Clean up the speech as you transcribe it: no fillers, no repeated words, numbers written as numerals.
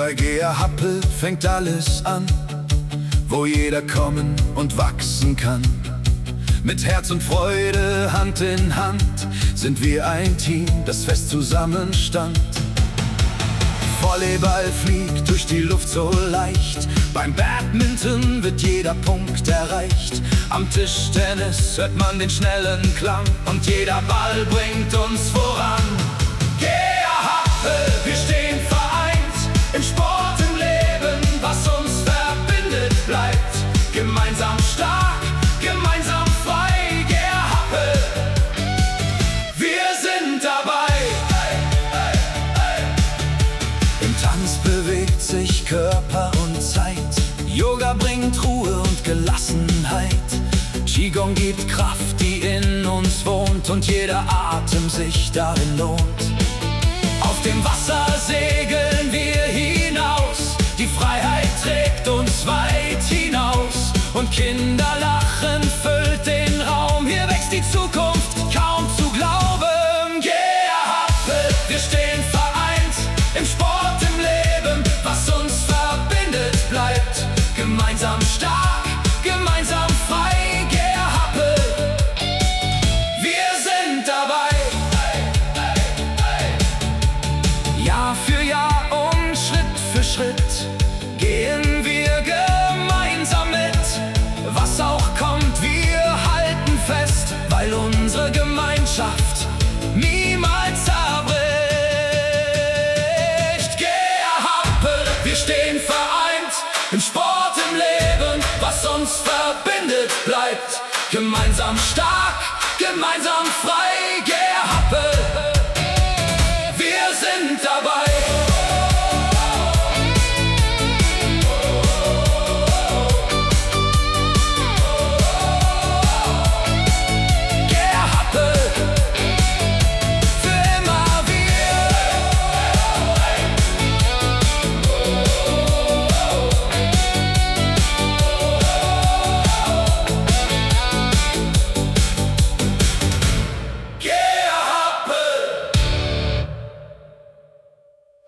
Bei GA Happel fängt alles an, wo jeder kommen und wachsen kann. Mit Herz und Freude, Hand in Hand, sind wir ein Team, das fest zusammenstand. Volleyball fliegt durch die Luft so leicht, beim Badminton wird jeder Punkt erreicht. Am Tischtennis hört man den schnellen Klang und jeder Ball bringt uns voran. GA Happel, wir stehen vereint, im Sport, im Leben, was uns verbindet, bleibt gemeinsam stark, gemeinsam frei. GA Happel, wir sind dabei. Im Tanz bewegt sich Körper und Zeit, Yoga bringt Ruhe und Gelassenheit. Qigong gibt Kraft, die in uns wohnt und jeder Atem sich darin lohnt. Auf dem Wasser segeln wir hinaus, die Freiheit trägt uns weit hinaus. Und Kinderlachen füllt den Raum, hier wächst die Zukunft, kaum zu glauben. GA Happel, wir stehen vereint, im Sport, im Leben, was uns verbindet, bleibt gemeinsam stark, gemeinsam frei. GA Happel, wir sind dabei. Jahr für Jahr und Schritt für Schritt gehen wir gemeinsam mit. Was auch kommt, wir halten fest, weil unsere Gemeinschaft niemals zerbricht. GA Happel, wir stehen vereint, im Sport, im Leben, was uns verbindet, bleibt gemeinsam stark, gemeinsam frei. GA Happel.